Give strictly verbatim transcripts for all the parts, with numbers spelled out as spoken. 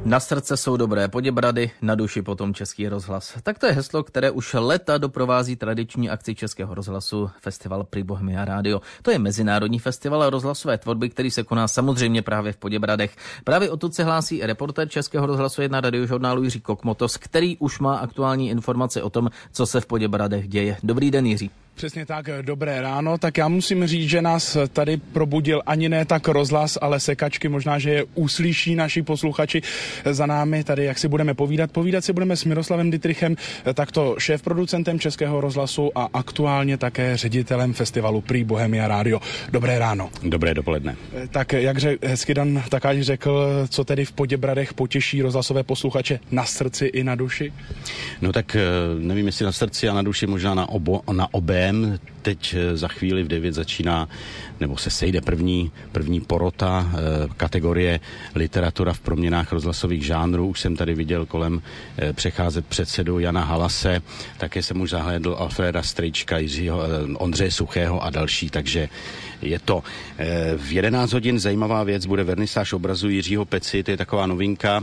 Na srdce jsou dobré Poděbrady, na duši potom Český rozhlas. Tak to je heslo, které už léta doprovází tradiční akci Českého rozhlasu Festival Prix Bohemia Radio. To je mezinárodní festival rozhlasové tvorby, který se koná samozřejmě právě v Poděbradech. Právě odtud se hlásí reportér Českého rozhlasu jedna radiožurnálu Jiří Kokmotos, který už má aktuální informace o tom, co se v Poděbradech děje. Dobrý den, Jiří. Přesně tak, dobré ráno. Tak já musím říct, že nás tady probudil ani ne tak rozhlas, ale sekačky. Možná, že je uslyší naši posluchači za námi tady, jak si budeme povídat. Povídat si budeme s Miroslavem Dittrichem, takto šéfproducentem Českého rozhlasu a aktuálně také ředitelem festivalu Prix Bohemia Radio. Dobré ráno. Dobré dopoledne. Tak jak řek, hezky Dan Takáč řekl, co tedy v Poděbradech potěší rozhlasové posluchače na srdci i na duši? No tak nevím, jestli na srdci a na duši, možná na, obo, na obé. Teď za chvíli v devět začíná, nebo se sejde první, první porota kategorie literatura v proměnách rozhlasových žánrů. Už jsem tady viděl kolem přecházet předsedu Jana Halase, také jsem už zahlédl Alfreda Strejčka, Jiřího, Ondřeje Suchého a další, takže je to. V jedenáct hodin zajímavá věc, bude vernisáž obrazu Jiřího Peci, to je taková novinka.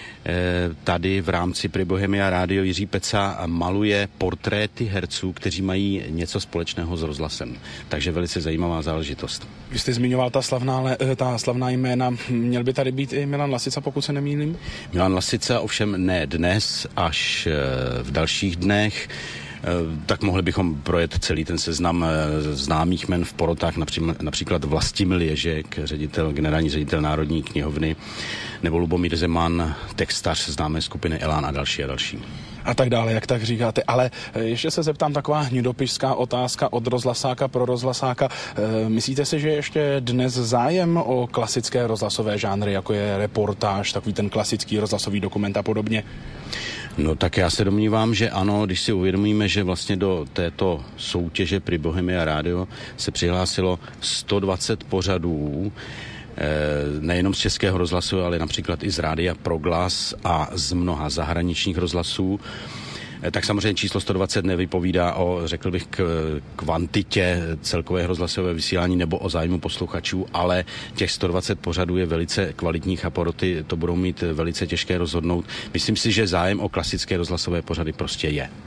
Tady v rámci Prix Bohemia Radio Jiří Peca maluje portréty herců, kteří mají něco společného s rozhlasem. Takže velice zajímavá záležitost. Vy jste zmiňoval ta slavná, ta slavná jména. Měl by tady být i Milan Lasica, pokud se nemýlím? Milan Lasica ovšem ne dnes, až v dalších dnech. Tak mohli bychom projet celý ten seznam známých jmen v porotách, například Vlastimil Ježek, ředitel, generální ředitel Národní knihovny, nebo Lubomír Zeman, textař známé skupiny Elán a další a další. A tak dále, jak tak říkáte. Ale ještě se zeptám, taková hnidopišská otázka od rozhlasáka pro rozhlasáka. Myslíte si, že ještě dnes zájem o klasické rozhlasové žánry, jako je reportáž, takový ten klasický rozhlasový dokument a podobně? No tak já se domnívám, že ano, když si uvědomíme, že vlastně do této soutěže Prix Bohemia Radio se přihlásilo sto dvacet pořadů, nejenom z Českého rozhlasu, ale například i z Rádia Proglas a z mnoha zahraničních rozhlasů, tak samozřejmě číslo sto dvacet nevypovídá o, řekl bych, k kvantitě celkové rozhlasové vysílání nebo o zájmu posluchačů, ale těch sto dvacet pořadů je velice kvalitních a poroty to budou mít velice těžké rozhodnout. Myslím si, že zájem o klasické rozhlasové pořady prostě je.